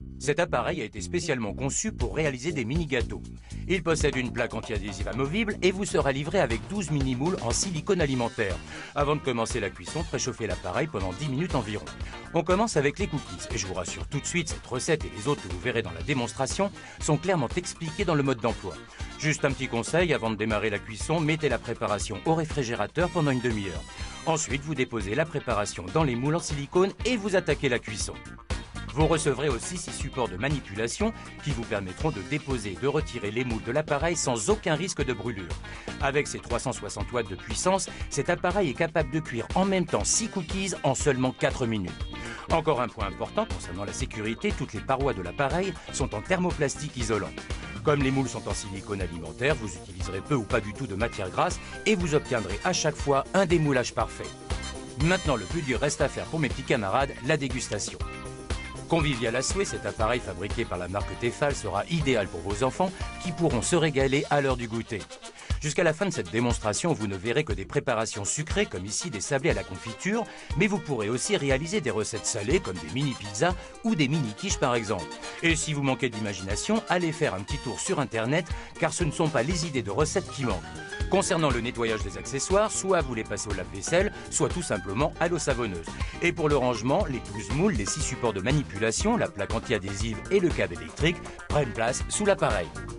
Cet appareil a été spécialement conçu pour réaliser des mini-gâteaux. Il possède une plaque anti-adhésive amovible et vous sera livré avec 12 mini-moules en silicone alimentaire. Avant de commencer la cuisson, préchauffez l'appareil pendant 10 minutes environ. On commence avec les cookies et je vous rassure tout de suite, cette recette et les autres que vous verrez dans la démonstration sont clairement expliquées dans le mode d'emploi. Juste un petit conseil, avant de démarrer la cuisson, mettez la préparation au réfrigérateur pendant une demi-heure. Ensuite, vous déposez la préparation dans les moules en silicone et vous attaquez la cuisson. Vous recevrez aussi 6 supports de manipulation qui vous permettront de déposer et de retirer les moules de l'appareil sans aucun risque de brûlure. Avec ses 360 watts de puissance, cet appareil est capable de cuire en même temps 6 cookies en seulement 4 minutes. Encore un point important concernant la sécurité, toutes les parois de l'appareil sont en thermoplastique isolant. Comme les moules sont en silicone alimentaire, vous utiliserez peu ou pas du tout de matière grasse et vous obtiendrez à chaque fois un démoulage parfait. Maintenant, le plus dur reste à faire pour mes petits camarades, la dégustation. Convivial à souhait, cet appareil fabriqué par la marque Tefal sera idéal pour vos enfants qui pourront se régaler à l'heure du goûter. Jusqu'à la fin de cette démonstration, vous ne verrez que des préparations sucrées comme ici des sablés à la confiture, mais vous pourrez aussi réaliser des recettes salées comme des mini-pizzas ou des mini-quiches par exemple. Et si vous manquez d'imagination, allez faire un petit tour sur internet car ce ne sont pas les idées de recettes qui manquent. Concernant le nettoyage des accessoires, soit vous les passez au lave-vaisselle, soit tout simplement à l'eau savonneuse. Et pour le rangement, les 12 moules, les 6 supports de manipulation, la plaque anti-adhésive et le câble électrique prennent place sous l'appareil.